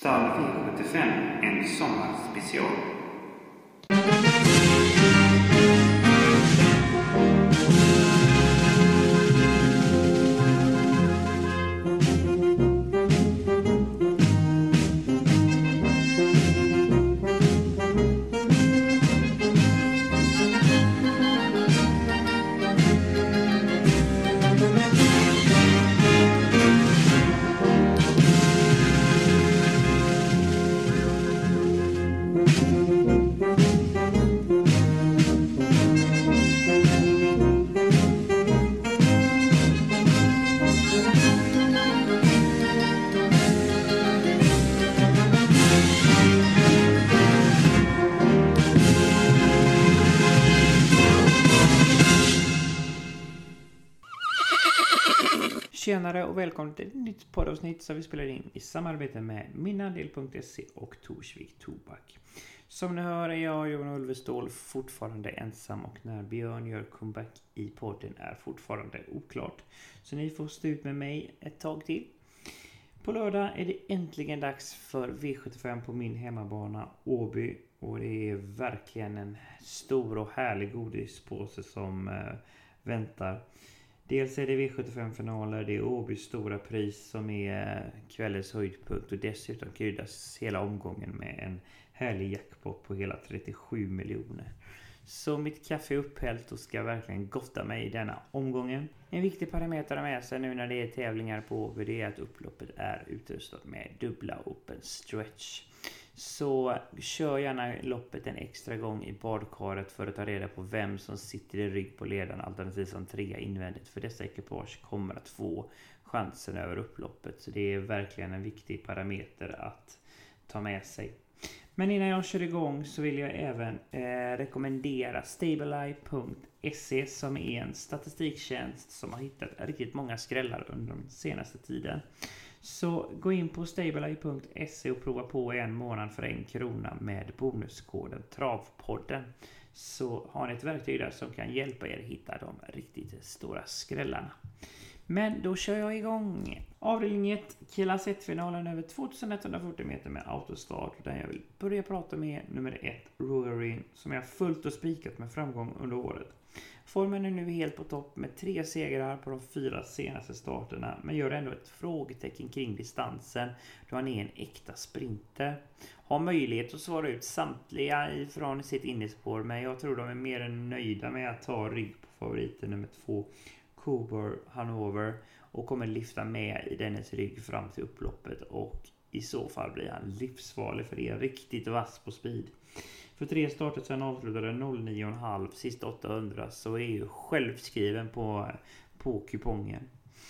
Stall V75, en sommarspecial. Tjenare och välkommen till ett nytt poddavsnitt som vi spelar in i samarbete med Minnandel.se och Torsvik Tobak. Som ni hör är jag, Johan Ulvestål, fortfarande ensam och när Björn gör comeback i podden är fortfarande oklart. Så ni får stå ut med mig ett tag till. På lördag är det äntligen dags för V75 på min hemmabana Åby och det är verkligen en stor och härlig godispåse som väntar. Dels är det V75-finaler, det är Åbys stora pris som är kvällens höjdpunkt och dessutom kryddas hela omgången med en härlig jackpot på hela 37 miljoner. Så mitt kaffe är upphällt och ska verkligen gotta mig i denna omgången. En viktig parameter med sig nu när det är tävlingar på Åby, det är att upploppet är utrustat med dubbla open stretch. Så kör gärna loppet en extra gång i badkaret för att ta reda på vem som sitter i rygg på ledaren alternativt som 3 invändigt. För dessa ekipage kommer att få chansen över upploppet. Så det är verkligen en viktig parameter att ta med sig. Men innan jag kör igång så vill jag även rekommendera Stableye.se som är en statistiktjänst som har hittat riktigt många skrällar under den senaste tiden. Så gå in på Stableye.se och prova på en månad för 1 krona med bonuskoden TRAVPODDEN. Så har ni ett verktyg där som kan hjälpa er hitta de riktigt stora skrällarna. Men då kör jag igång. Avdelning 1, klass 1-finalen över 2140 meter med autostart. Där jag vill börja prata med nummer 1, Rogarin, som jag fullt och spikat med framgång under året. Formen är nu helt på topp med 3 segrar på de 4 senaste starterna. Men gör ändå ett frågetecken kring distansen då han är en äkta sprinter. Har möjlighet att svara ut samtliga ifrån sitt innespår. Men jag tror de är mer än nöjda med att ta rygg på favoriten nummer 2, Coburg Hanover. Och kommer lyfta med i dennes rygg fram till upploppet. Och i så fall blir han livsfarlig för det är riktigt vass på speed. För 3 starter sedan avslutade 09,5 sista 800 så är ju självskriven på kupongen.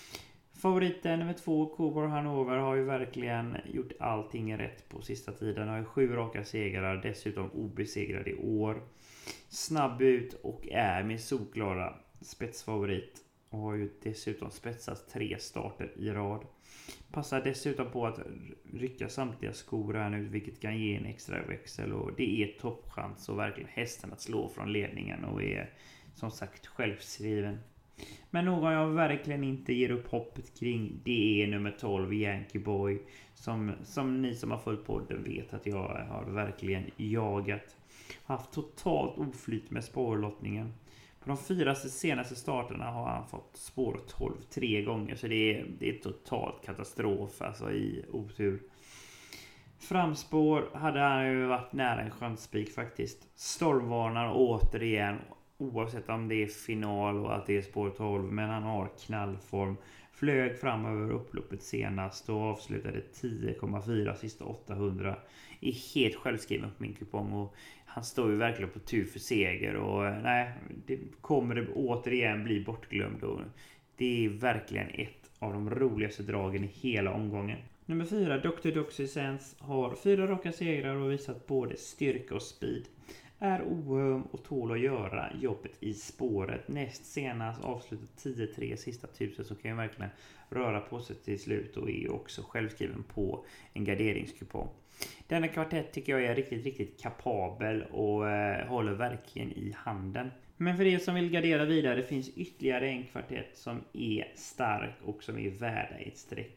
Favoriten nummer 2, Coburg Hanover, har ju verkligen gjort allting rätt på sista tiden. Har ju 7 raka segrar, dessutom obesegrad i år. Snabb ut och är min solklara spetsfavorit. Och har ju dessutom spetsat 3 starter i rad. Passar dessutom på att rycka samtliga skor här nu, vilket kan ge en extra växel. Och det är toppchans och verkligen hästen att slå från ledningen och är som sagt självskriven. Men någon jag verkligen inte ger upp hoppet kring, det är nummer 12, Yankee Boy. Som ni som har följt podden vet att jag har verkligen jagat. Haft totalt oflyt med spårlottningen. På de 4 senaste starterna har han fått spår 12 3 gånger. Så det är totalt katastrof alltså i otur. Framspår hade han ju varit nära en chansspik faktiskt. Stormvarnar återigen. Oavsett om det är final och att det är spår 12. Men han har knallform. Flög fram över upploppet senast och avslutade 10,4 sista 800. Är helt självskriven på min kupong och han står ju verkligen på tur för seger och nej, det kommer det återigen bli bortglömd och det är verkligen ett av de roligaste dragen i hela omgången. Nummer 4, Dr. Doxysens, har 4 raka segrar och visat både styrka och speed. Är oöm och tål att göra jobbet i spåret. Näst senast avslutat 10-3 sista 1000 så kan jag verkligen röra på sig till slut och är också självskriven på en garderingskupong. Denna kvartett tycker jag är riktigt kapabel och håller verkligen i handen. Men för er som vill gardera vidare finns ytterligare en kvartett som är stark och som är värda ett streck.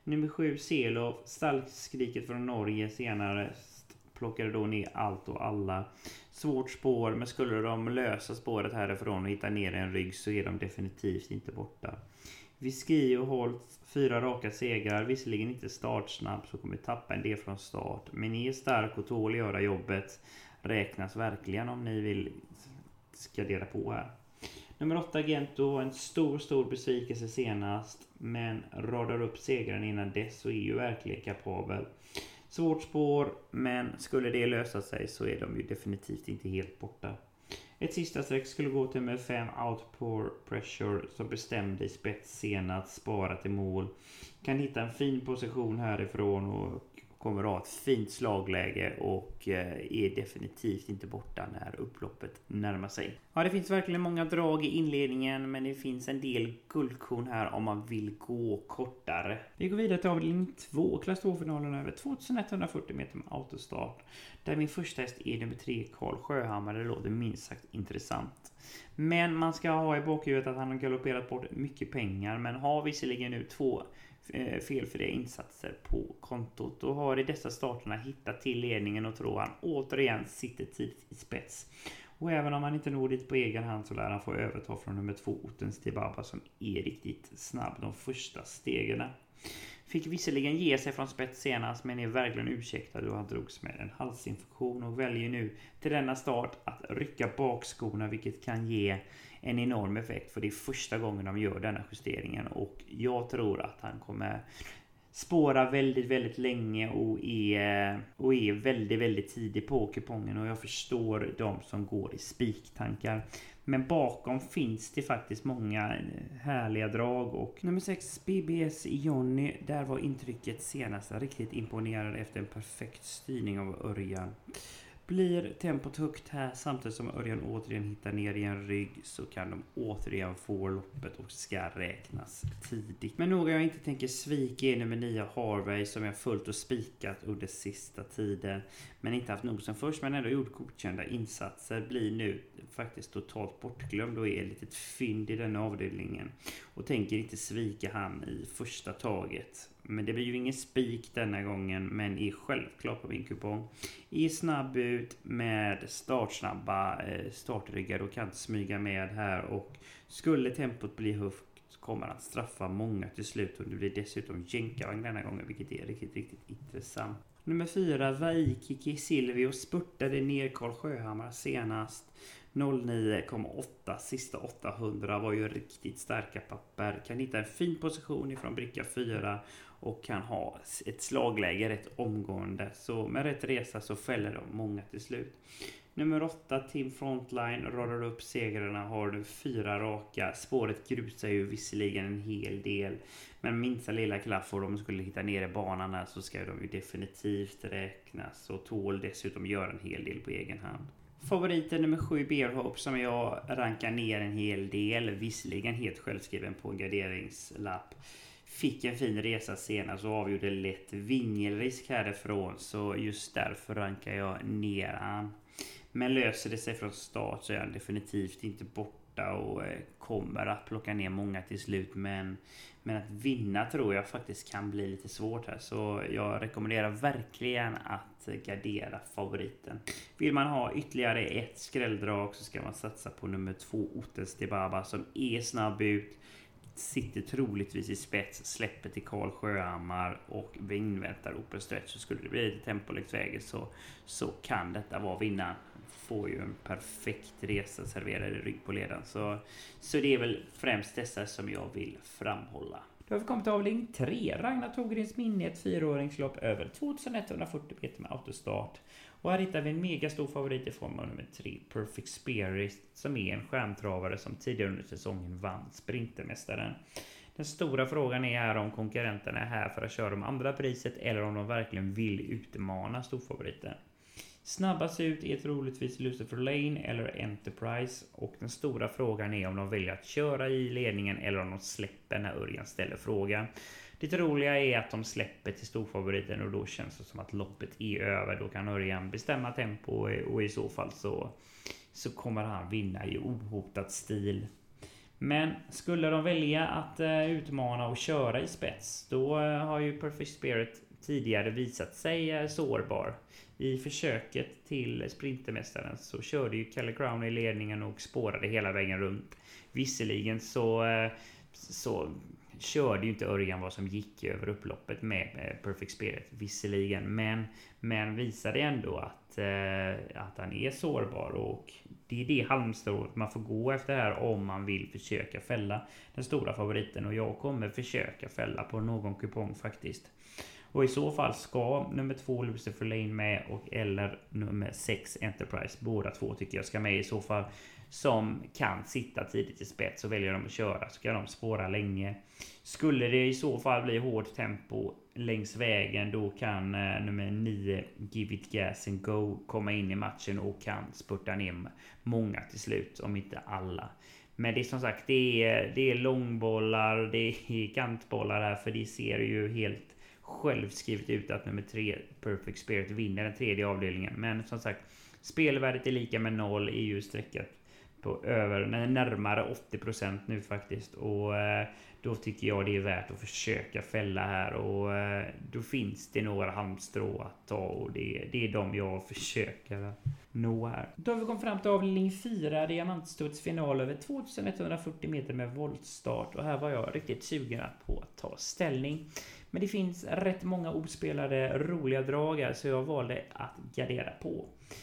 Nummer 7 Selov, stallskriket från Norge senare, plockade då ner allt och alla. Svårt spår, men skulle de lösa spåret härifrån och hitta ner en rygg så är de definitivt inte borta. Viski och Holt 4 raka segrar, visserligen inte startsnabb så kommer tappa en del från start, men är stark och tål göra jobbet, räknas verkligen om ni vill skadera på här. Nummer 8 Gento, en stor besvikelse senast, men radar upp segran innan dess och är ju verkligen kapabel. Svårt spår, men skulle det lösa sig så är de ju definitivt inte helt borta. Ett sista streck skulle gå till med 5 Outpour Pressure som bestämde i spets senast, spara till mål. Kan hitta en fin position härifrån och kommer att ha ett fint slagläge och är definitivt inte borta när upploppet närmar sig. Ja, det finns verkligen många drag i inledningen, men det finns en del guldkorn här om man vill gå kortare. Vi går vidare till avdelning 2, klass 2-finalen över 2140 meter med autostart. Där min första häst är nummer 3 Karl Sjöhammar. Det låter minst sagt intressant. Men man ska ha i bakhuvudet att han har galopperat bort mycket pengar, men har visserligen nu 2 felfria insatser på kontot och har i dessa starterna hittat till ledningen och tror han återigen sitter tidigt i spets. Och även om han inte når dit på egen hand så lär han få överta från nummer 2 Otens Tibaba som är riktigt snabb de första stegen. Fick visserligen ge sig från spets senast, men är verkligen ursäktad då han drogs med en halsinfektion och väljer nu till denna start att rycka bakskorna, vilket kan ge en enorm effekt, för det är första gången de gör denna justeringen och jag tror att han kommer spåra väldigt länge och är väldigt tidig på kupongen, och jag förstår de som går i spiktankar. Men bakom finns det faktiskt många härliga drag, och nummer 6 BBS Johnny, där var intrycket senast riktigt imponerande efter en perfekt styrning av Örjan. Blir tempot högt här samtidigt som Örjan återigen hittar ner i en rygg så kan de återigen få loppet och ska räknas tidigt. Men några jag inte tänker svika är nummer 9 Harvey som jag fullt och spikat under sista tiden. Men inte haft nosen först, men ändå gjort godkända insatser. Blir nu faktiskt totalt bortglömd och är ett litet fynd i den avdelningen. Och tänker inte svika han i första taget. Men det blir ju ingen spik denna gången, men är självklart på min kupong. Är snabb ut med startsnabba startryggar och kan smyga med här, och skulle tempot bli högt så kommer han straffa många till slut, och det blir dessutom jänkarvagn denna gången, vilket är riktigt intressant. Nummer 4 Vaikiki Silvio spurtade ner Karl Sjöhammar senast 09,8, sista 800 var ju riktigt starka papper. Kan hitta en fin position ifrån bricka 4 och kan ha ett slagläge rätt omgående. Så med rätt resa så fäller de många till slut. Nummer 8 Team Frontline radar upp segrarna, har du 4 raka. Spåret grusar ju visserligen en hel del, men minsta lilla klaff och de skulle hitta ner i banan här så ska de ju definitivt räknas och tål dessutom göra en hel del på egen hand. Favoriten nummer 7 Bear Hope som jag rankar ner en hel del, visserligen helt självskriven på en garderingslapp. Fick en fin resa senast och avgjorde lätt vingelrisk härifrån, så just därför rankar jag ner han. Men löser det sig från start så är han definitivt inte borta och kommer att plocka ner många till slut. Men att vinna tror jag faktiskt kan bli lite svårt här. Så jag rekommenderar verkligen att gardera favoriten. Vill man ha ytterligare ett skrälldrag så ska man satsa på nummer 2 Otens Tibaba som är snabb ut. Sitter troligtvis i spets, släpper till Karl Sjöhammar och vi inväntar Open Stretch. Så skulle det bli lite tempolägt vägen så kan detta vara vinnaren. Får ju en perfekt resa serverad i rygg på ledan. Så det är väl främst dessa som jag vill framhålla. Då har vi kommit till avdelning 3. Ragnar Togrens minne, ett 4-åringslopp över 2140 meter med autostart. Och här hittar vi en megastor favorit i form av nummer 3 Perfect Spirit som är en stjärntravare som tidigare under säsongen vann Sprintermästaren. Den stora frågan är här om konkurrenterna är här för att köra om andra priset eller om de verkligen vill utmana storfavoriten. Snabbast ut är troligtvis Lucifer Lane eller Enterprise, och den stora frågan är om de väljer att köra i ledningen eller om de släpper när Örjan ställer frågan. Det roliga är att de släpper till storfavoriten och då känns det som att loppet är över. Då kan Örjan bestämma tempo och i så fall så kommer han vinna i ohotad stil. Men skulle de välja att utmana och köra i spets, då har ju Perfect Spirit tidigare visat sig sårbar. I försöket till sprintermästaren så körde ju Kalle Crown i ledningen och spårade hela vägen runt. Visserligen så körde ju inte Örjan vad som gick över upploppet med Perfect Spirit. Visserligen, men visade ändå att han är sårbar, och det är det halmstrået man får gå efter här om man vill försöka fälla den stora favoriten, och jag kommer försöka fälla på någon kupong faktiskt. Och i så fall ska nummer 2 Lucifer Lane med, och eller nummer 6 Enterprise. Båda två tycker jag ska med i så fall, som kan sitta tidigt i spets, så väljer de att köra så kan de spåra länge. Skulle det i så fall bli hårt tempo längs vägen, då kan nummer 9 Give It Gas and Go komma in i matchen och kan spurta ner många till slut, om inte alla. Men det är som sagt, det är långbollar, det är kantbollar här, för det ser ju helt självskrivet ut att nummer 3 Perfect Spirit vinner den tredje avdelningen. Men som sagt, spelvärdet är lika med 0, är ju sträckat på närmare 80% nu faktiskt, och då tycker jag det är värt att försöka fälla här, och då finns det några halmstrå att ta, och det är de jag försöker nå här. Då har vi kommit fram till avdelning 4, diamantstuds final över 2140 meter med voltstart, och här var jag riktigt sugen på att ta ställning. Men det finns rätt många ospelade roliga drag här, så jag valde att gardera på.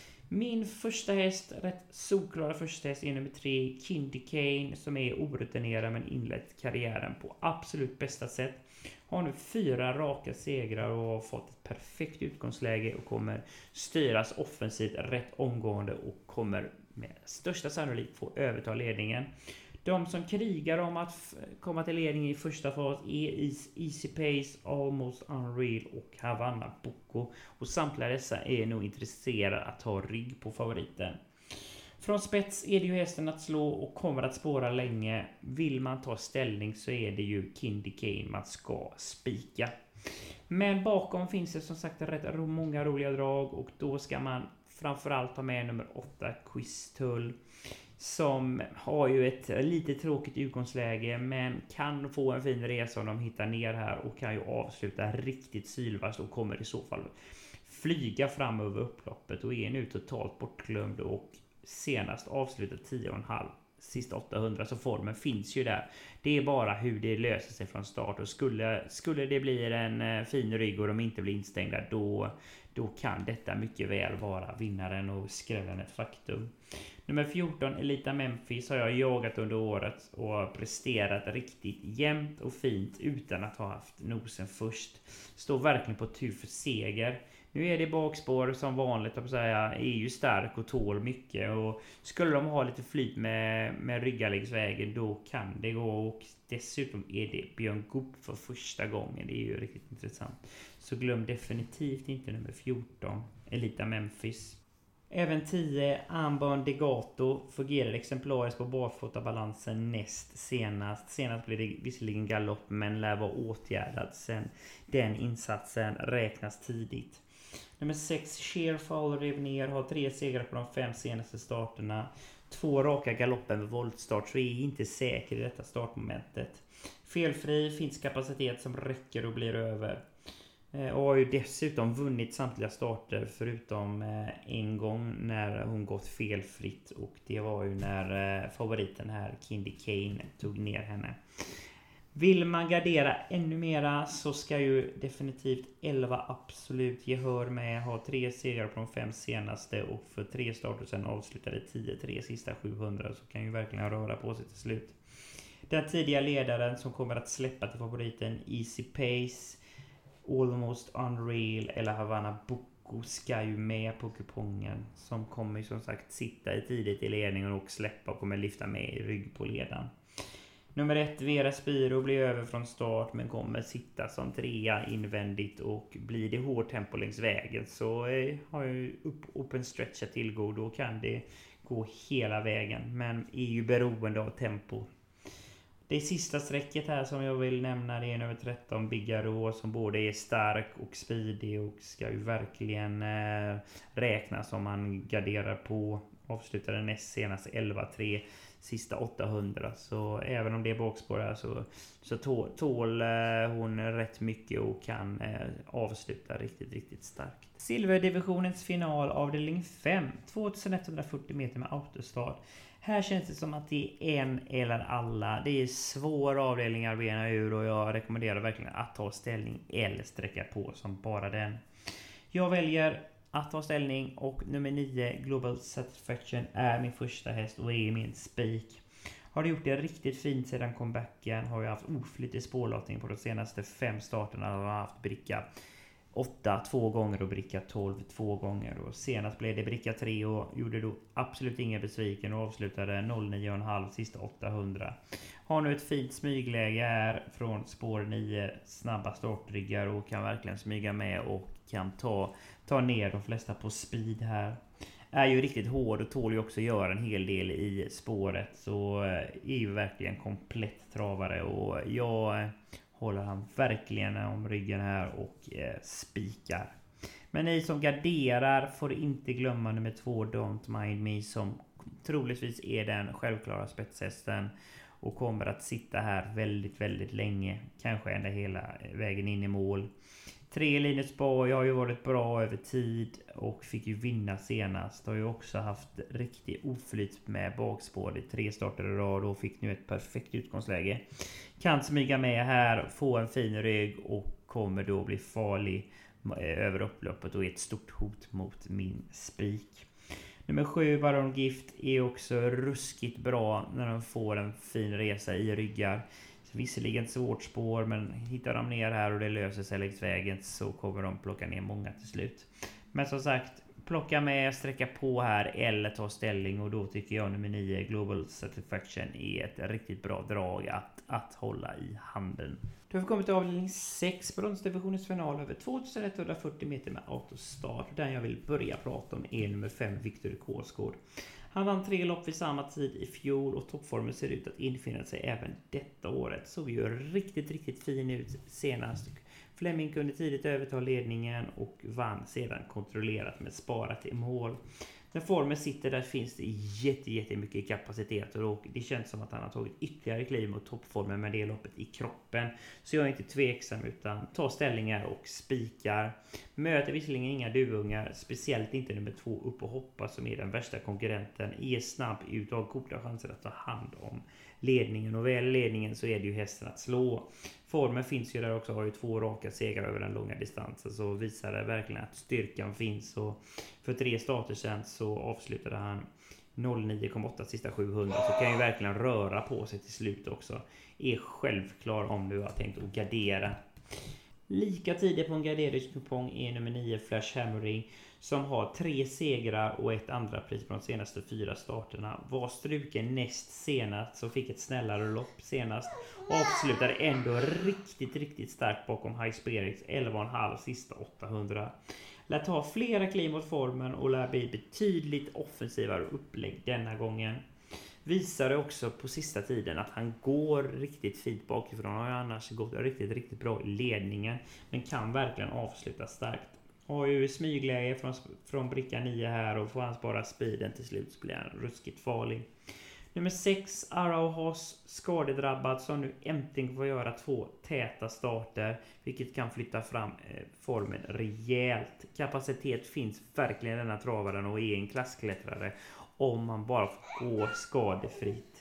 Min första häst, rätt solklara första häst, är nummer 3 Kindy Kane, som är orutinerad men inlett karriären på absolut bästa sätt. Har nu 4 raka segrar och har fått ett perfekt utgångsläge och kommer styras offensivt rätt omgående och kommer med största sannolikhet få överta ledningen. De som krigar om att komma till ledning i första fas är Easy Pace, Almost Unreal och Havana Boko. Och samtliga dessa är nog intresserade att ta rygg på favoriten. Från spets är det ju hästen att slå och kommer att spåra länge. Vill man ta ställning så är det ju Kindy Kane man ska spika. Men bakom finns det som sagt rätt många roliga drag, och då ska man framförallt ta med nummer 8 Quiztull, som har ju ett lite tråkigt utgångsläge, men kan få en fin resa om de hittar ner här, och kan ju avsluta riktigt sylvast och kommer i så fall flyga fram över upploppet och är nu totalt bortglömd och senast avslutat 10,5 sista 800, så formen finns ju där. Det är bara hur det löser sig från start, och skulle det bli en fin rygg och de inte blir instängda, då kan detta mycket väl vara vinnaren och skrällen ett faktum. Nummer 14 Elita Memphis har jag jagat under året och presterat riktigt jämnt och fint utan att ha haft nosen först. Står verkligen på tur för seger. Nu är det bakspår som vanligt, att säga, är ju stark och tål mycket, och skulle de ha lite flyt med ryggaläggsvägen, då kan det gå, och dessutom är det Björn Goop för första gången. Det är ju riktigt intressant. Så glöm definitivt inte nummer 14 Elita Memphis. Även 10 Amban Degato fungerade exemplariskt på barfotabalansen näst senast. Senast blev det visserligen galopp, men lär vara åtgärdad sen den insatsen räknas tidigt. Nummer 6 Sheerfall rev ner, har 3 segrar på de 5 senaste starterna. 2 raka galoppen med voltstart, så är inte säker i detta startmomentet. Felfri, finns kapacitet som räcker och blir över. Och har ju dessutom vunnit samtliga starter förutom en gång när hon gått felfritt, och det var ju när favoriten här Kindy Kane tog ner henne. Vill man gardera ännu mera så ska ju definitivt 11 absolut gehör med, ha 3 segrar på de 5 senaste och för 3 starter sen avslutade 10-3 sista 700, så kan ju verkligen röra på sig till slut. Den tidiga ledaren som kommer att släppa till favoriten Easy Pace, Almost Unreal eller Havana Boko ska ju med på kupongen, som kommer som sagt sitta tidigt i ledningen och släppa och kommer lyfta med i rygg på ledan. Nummer 1 Vera Spiro blir över från start, men kommer sitta som 3 invändigt, och blir det hårt tempo längs vägen så har jag open stretch att tillgå, då kan det gå hela vägen, men är ju beroende av tempo. Det sista sträcket här som jag vill nämna, det är nummer 13 Bigaro, som både är stark och speedig och ska ju verkligen räknas om man garderar på. Avslutade näst senast 11-3 sista 800. Så även om det är bakspår här så tål hon rätt mycket och kan avsluta riktigt starkt. Silverdivisionens final avdelning 5, 2140 meter med autostart. Här känns det som att det är en eller alla. Det är svåra avdelningar att bena ur och jag rekommenderar verkligen att ta ställning eller sträcka på som bara den. Jag väljer att ta ställning och nummer 9 Global Satisfaction är min första häst och är min spik. Har det gjort det riktigt fint sedan comebacken, har jag haft oflyt i spårlottning på de senaste 5 starterna och har haft bricka 8 2 gånger och bricka 12 2 gånger. Och senast blev det bricka 3 och gjorde då absolut ingen besviken och avslutade 09,5 sista 800. Har nu ett fint smygläge här från spår 9, snabba startryggar och kan verkligen smyga med och kan ta ner de flesta på speed här. Är ju riktigt hård och tål ju också göra en hel del i spåret, så är ju verkligen komplett travare och jag håller han verkligen om ryggen här och spikar. Men ni som garderar får inte glömma nummer 2 Don't Mind Me, som troligtvis är den självklara spetshästen och kommer att sitta här väldigt länge, kanske ända hela vägen in i mål. 3 Linus Borg har ju varit bra över tid och fick ju vinna senast. Har ju också haft riktigt oflyt med bakspår i 3 starter i rad och fick nu ett perfekt utgångsläge. Kan smyga med här, få en fin rygg och kommer då bli farlig över upploppet och är ett stort hot mot min spik. Nummer 7 Baron Gift är också ruskigt bra när de får en fin resa i ryggar. Visserligen ett svårt spår, men hittar de ner här och det löser sig längs vägen så kommer de plocka ner många till slut. Men som sagt, plocka med, sträcka på här eller ta ställning, och då tycker jag nummer 9 Global Satisfaction är ett riktigt bra drag att hålla i handen. Då har vi kommit till avdelning 6, bronsdivisionens final över 2140 meter med autostart. Den jag vill börja prata om är nummer 5 Victor Korsgård. Han vann 3 lopp vid samma tid i fjol och toppformen ser ut att infinna sig även detta året. Såg ju riktigt fin ut senast. Fleming kunde tidigt överta ledningen och vann sedan kontrollerat med sparat i mål. När formen sitter där finns det jättemycket kapacitet och det känns som att han har tagit ytterligare kliv mot toppformen med det loppet i kroppen. Så jag är inte tveksam utan tar ställningar och spikar. Möter visserligen inga duvungar, speciellt inte nummer 2 upp och hoppa som är den värsta konkurrenten. Är snabb ut och har goda chanser att ta hand om ledningen, och väl ledningen så är det ju hästen att slå. Formen finns ju där också, har ju 2 raka segrar över den långa distansen, så visar det verkligen att styrkan finns. Och för 3 starter sedan så avslutade han 09,8 sista 700, så kan ju verkligen röra på sig till slut också. Är självklar om du har tänkt att gardera. Lika tidigt på en garderingskupong är nummer 9 Flash Hammering, som har 3 segrar och ett andra pris på de senaste 4 starterna. Var struken näst senast, så fick ett snällare lopp senast. Avslutade ändå riktigt starkt bakom High Spirits 11,5 sista 800. Lär ta flera kliv mot formen och lär bli betydligt offensivare upplägg denna gången. Visade också på sista tiden att han går riktigt fint bakifrån. Han har ju annars gått riktigt bra i ledningen, men kan verkligen avsluta starkt. Har ju smygläge från bricka 9 här, och får han spara speeden till slut så blir han ruskigt farlig. Nummer 6 Arauhas skadedrabbad, som nu äntligen får göra 2 täta starter, vilket kan flytta fram formen rejält. Kapacitet finns verkligen i denna travaren och är en klassklättrare om man bara får gå skadefritt.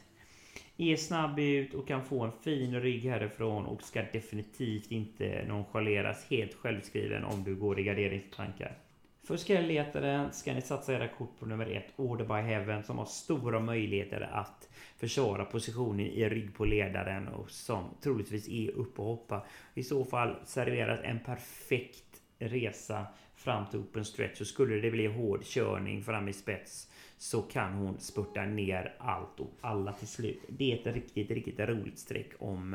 Är snabb ut och kan få en fin rygg härifrån och ska definitivt inte nonchaleras, helt självskriven om du går i garderingstankar. För skrällletaren ska ni satsa era kort på nummer 1 Order by Heaven, som har stora möjligheter att försvara positionen i rygg på ledaren och som troligtvis är upp och hoppa. I så fall serveras en perfekt resa fram till open stretch, så skulle det bli hård körning fram i spets så kan hon spurta ner allt och alla till slut. Det är ett riktigt roligt streck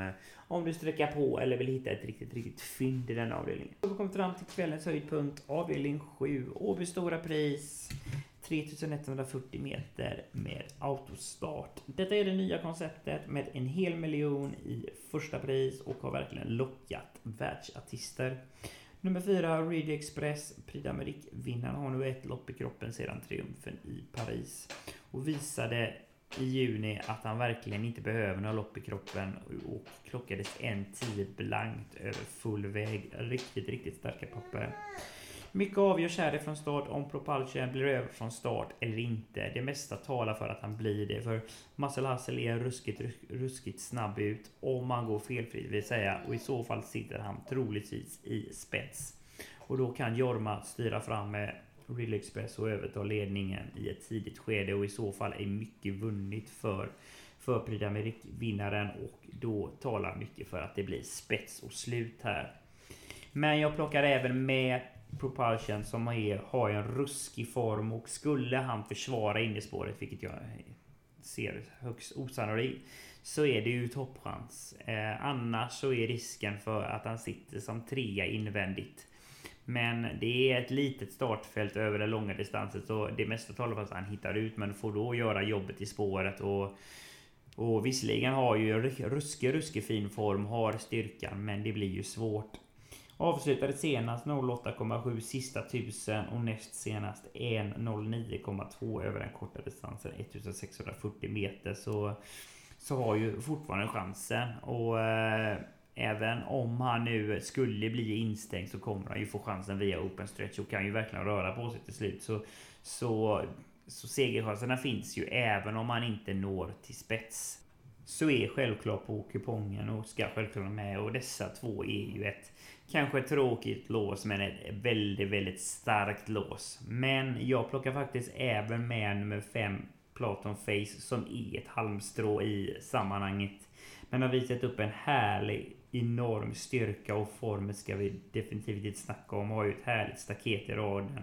om du sträcker på eller vill hitta ett riktigt fynd i den avdelningen. Vi kommer fram till kvällens höjdpunkt, avdelning 7, Åby stora pris, 3140 meter med autostart. Detta är det nya konceptet med 1 miljon i första pris och har verkligen lockat världsartister. Nummer 4, Reedy Express, Prix d'Amérique. Vinnaren har nu ett lopp i kroppen sedan triumfen i Paris och visade i juni att han verkligen inte behöver några lopp i kroppen och klockades 1:10 blankt över full väg. Riktigt starka papper. Mycket avgörs härifrån start om Propulsion blir över från start eller inte. Det mesta talar för att han blir det, för Marcel Hassel är ruskigt snabb ut om han går felfri vill säga, och i så fall sitter han troligtvis i spets. Och då kan Jorma styra fram med Real Express och överta ledningen i ett tidigt skede, och i så fall är mycket vunnit för Prix d'Amérique-vinnaren, och då talar mycket för att det blir spets och slut här. Men jag plockar även med Propulsion som har en ruskig form, och skulle han försvara in i spåret, vilket jag ser högst osannolikt, så är det ju toppchans. Annars så är risken för att han sitter som 3 invändigt. Men det är ett litet startfält över den långa distansen, så det mesta talar för att han hittar ut, men får då göra jobbet i spåret. Och visserligen har ju ruskig fin form, har styrkan, men det blir ju svårt. Avslutade senast 08,7 sista 1000 och näst senast 1:09,2 över den korta distansen 1640 meter, så har ju fortfarande chansen. Och även om han nu skulle bli instängd så kommer han ju få chansen via open stretch och kan ju verkligen röra på sig till slut. Så segerchanserna finns ju även om han inte når till spets. Så är självklart på kupongen och ska självklart med, och dessa två är ju ett kanske tråkigt lås, men ett väldigt starkt lås. Men jag plockar faktiskt även med nummer 5 Platon Face, som är ett halmstrå i sammanhanget, men har visat upp en härlig enorm styrka, och formen ska vi definitivt inte snacka om. Har ju ett härligt staket i raden.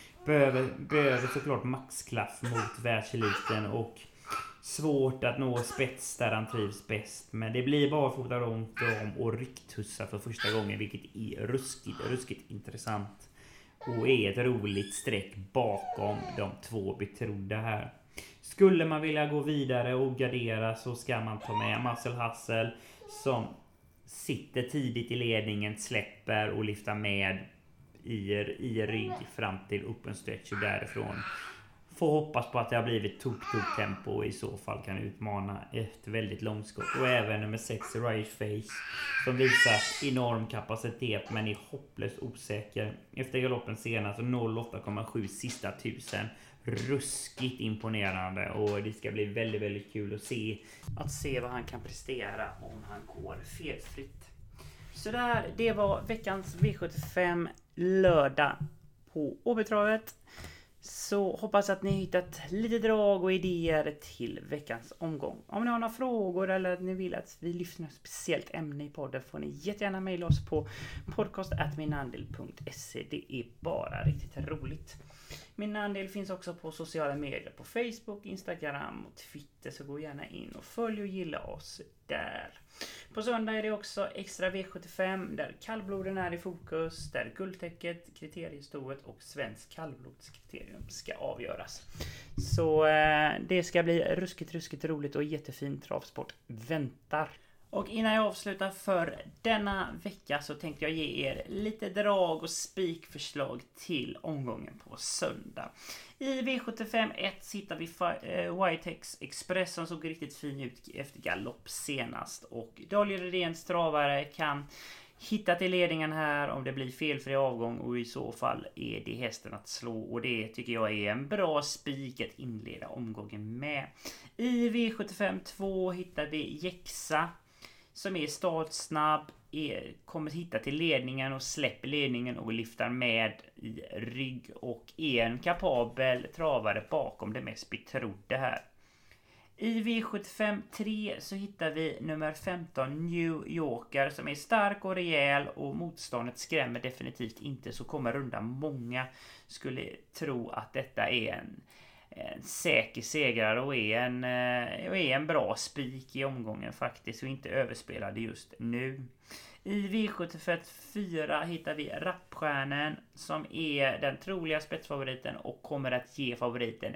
Behöver såklart maxklaff mot världseliten och svårt att nå spets där han trivs bäst. Men det blir bara fota runt om och rycktussa för första gången, vilket är ruskigt intressant. Och är ett roligt streck bakom de två betrodda här. Skulle man vilja gå vidare och gardera så ska man ta med Marcel Hassel, som sitter tidigt i ledningen, släpper och lyfter med i rygg fram till open stretch, och därifrån får hoppas på att det har blivit tok-tempo, och i så fall kan utmana ett väldigt långskott. Och även nummer 6 Riot Face, som visar enorm kapacitet men är hopplöst osäker efter galoppen senast, 08,7 sista 1000. Ruskigt imponerande, och det ska bli väldigt kul att se vad han kan prestera om han går felfritt. Så där, det var veckans V75 lördag på Åbytravet. Så hoppas att ni hittat lite drag och idéer till veckans omgång. Om ni har några frågor eller att ni vill att vi lyfter något speciellt ämne i podden, får ni jättegärna mejla oss på podcast@minandel.se. Det är bara riktigt roligt. Min andel finns också på sociala medier, på Facebook, Instagram och Twitter, så gå gärna in och följ och gilla oss där. På söndag är det också extra V75 där kallbloden är i fokus, där guldtäcket, kriteriestoet och svensk kallblodskriterium ska avgöras. Så det ska bli ruskigt roligt, och jättefin travsport väntar. Och innan jag avslutar för denna vecka så tänkte jag ge er lite drag och spikförslag till omgången på söndag. I V75-1 hittar vi Whitehex Express, som såg riktigt fin ut efter galopp senast. Och Daniel Redéns travare kan hitta till ledningen här om det blir felfri avgång, och i så fall är det hästen att slå, och det tycker jag är en bra spik att inleda omgången med. I V75-2 hittar vi Jexa, som är startsnabb, kommer hitta till ledningen och släpper ledningen och lyfter med i rygg, och är en kapabel travare bakom det mest betrodda här. I V75-3 så hittar vi nummer 15 New Yorker, som är stark och rejäl, och motståndet skrämmer definitivt inte, så kommer rundan många skulle tro att detta är en säker segrare och är en bra spik i omgången faktiskt, och inte överspelade just nu. I V75-4 hittar vi Rappstjärnen, som är den troliga spetsfavoriten och kommer att ge favoriten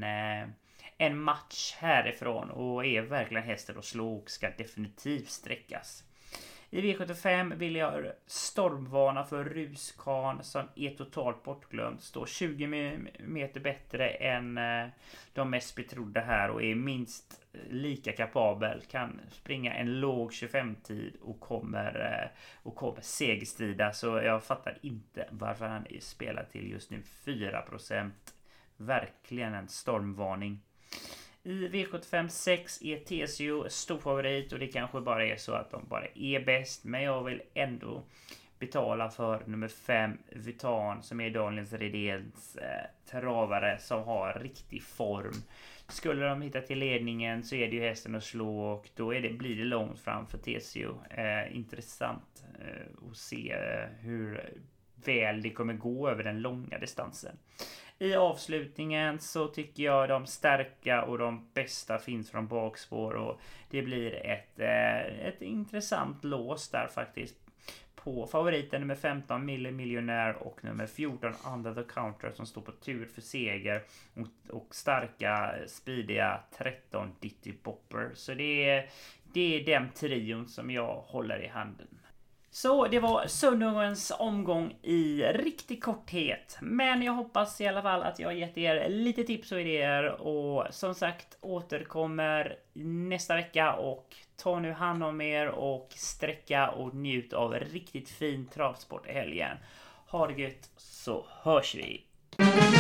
en match härifrån, och är verkligen hästen att slå och ska definitivt sträckas. I V75 vill jag stormvarna för Ruskan som är totalt bortglömd. Står 20 meter bättre än de mest betrodda här och är minst lika kapabel. Kan springa en låg 25-tid och kommer segerstrida. Så jag fattar inte varför han är spelad till just nu 4%. Verkligen en stormvarning. I V75 6 är TCO stor favorit och det kanske bara är så att de bara är bäst. Men jag vill ändå betala för nummer 5 Vuitton som är Daniels Redéns travare som har riktig form. Skulle de hitta till ledningen så är det ju hästen att slå och då blir det långt fram för TCO. Intressant att se hur väl det kommer gå över den långa distansen. I avslutningen så tycker jag de starka och de bästa finns från bakspår och det blir ett intressant lås där faktiskt på favoriten nummer 15 Miljonär och nummer 14 Under the Counter som står på tur för seger och starka speediga 13 Ditty Bopper. Så det är den trion som jag håller i handen. Så det var söndagens omgång i riktig korthet. Men jag hoppas i alla fall att jag har gett er lite tips och idéer. Och som sagt återkommer nästa vecka. Och ta nu hand om er och sträcka och njut av riktigt fin travsport i helgen. Ha det gött så hörs vi.